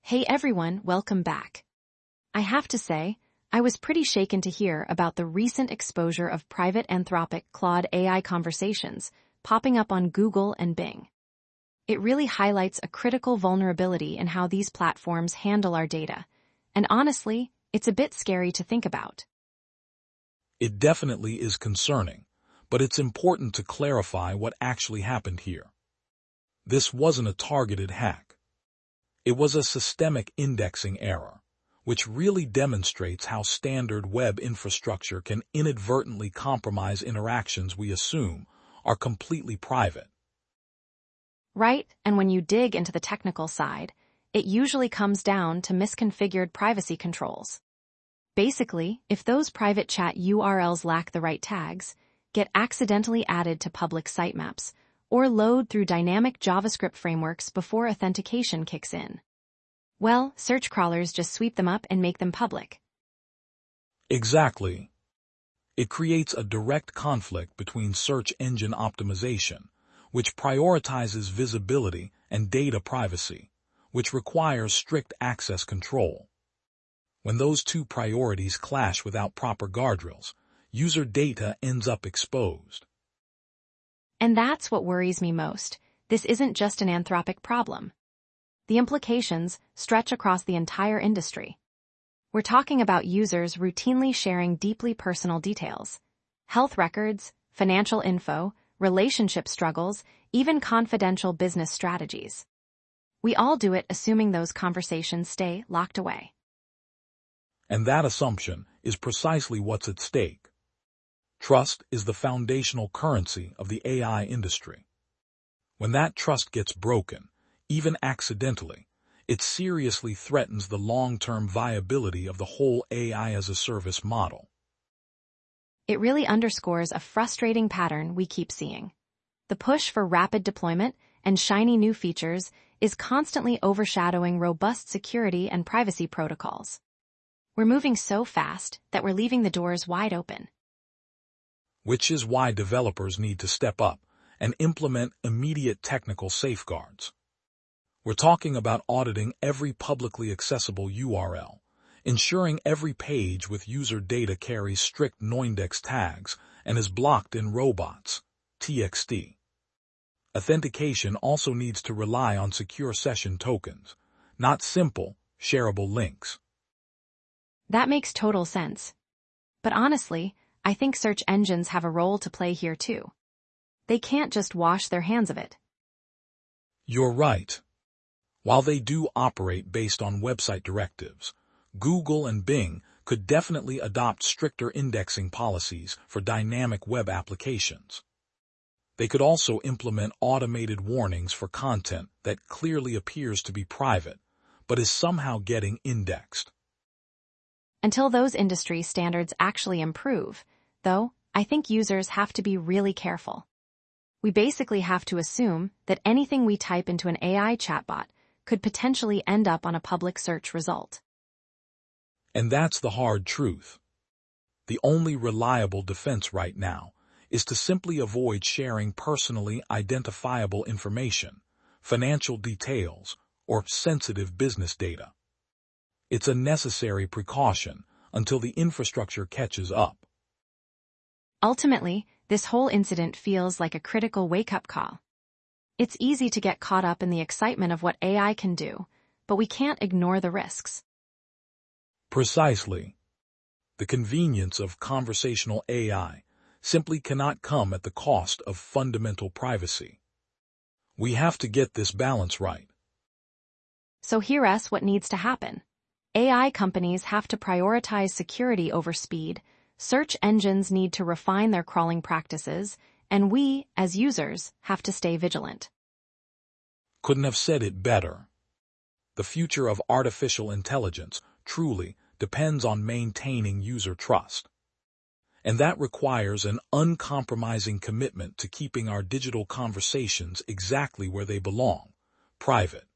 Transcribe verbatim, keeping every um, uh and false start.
Hey everyone, welcome back. I have to say, I was pretty shaken to hear about the recent exposure of private Anthropic Claude A I conversations popping up on Google and Bing. It really highlights a critical vulnerability in how these platforms handle our data, and honestly, it's a bit scary to think about. It definitely is concerning, but it's important to clarify what actually happened here. This wasn't a targeted hack. It was a systemic indexing error, which really demonstrates how standard web infrastructure can inadvertently compromise interactions we assume are completely private. Right, and when you dig into the technical side, it usually comes down to misconfigured privacy controls. Basically, if those private chat U R Ls lack the right tags, get accidentally added to public sitemaps, or load through dynamic JavaScript frameworks before authentication kicks in, well, search crawlers just sweep them up and make them public. Exactly. It creates a direct conflict between search engine optimization, which prioritizes visibility, and data privacy, which requires strict access control. When those two priorities clash without proper guardrails, user data ends up exposed. And that's what worries me most. This isn't just an Anthropic problem. The implications stretch across the entire industry. We're talking about users routinely sharing deeply personal details, health records, financial info, relationship struggles, even confidential business strategies. We all do it assuming those conversations stay locked away. And that assumption is precisely what's at stake. Trust is the foundational currency of the A I industry. When that trust gets broken, even accidentally, it seriously threatens the long-term viability of the whole A I as a service model. It really underscores a frustrating pattern we keep seeing. The push for rapid deployment and shiny new features is constantly overshadowing robust security and privacy protocols. We're moving so fast that we're leaving the doors wide open. Which is why developers need to step up and implement immediate technical safeguards. We're talking about auditing every publicly accessible U R L, ensuring every page with user data carries strict noindex tags and is blocked in robots, T X T. Authentication also needs to rely on secure session tokens, not simple, shareable links. That makes total sense. But honestly, I think search engines have a role to play here too. They can't just wash their hands of it. You're right. While they do operate based on website directives, Google and Bing could definitely adopt stricter indexing policies for dynamic web applications. They could also implement automated warnings for content that clearly appears to be private, but is somehow getting indexed. Until those industry standards actually improve, though, I think users have to be really careful. We basically have to assume that anything we type into an A I chatbot could potentially end up on a public search result. And that's the hard truth. The only reliable defense right now is to simply avoid sharing personally identifiable information, financial details, or sensitive business data. It's a necessary precaution until the infrastructure catches up. Ultimately, this whole incident feels like a critical wake-up call. It's easy to get caught up in the excitement of what A I can do, but we can't ignore the risks. Precisely. The convenience of conversational A I simply cannot come at the cost of fundamental privacy. We have to get this balance right. So here's what needs to happen. A I companies have to prioritize security over speed, search engines need to refine their crawling practices, and we, as users, have to stay vigilant. Couldn't have said it better. The future of artificial intelligence truly depends on maintaining user trust. And that requires an uncompromising commitment to keeping our digital conversations exactly where they belong, private.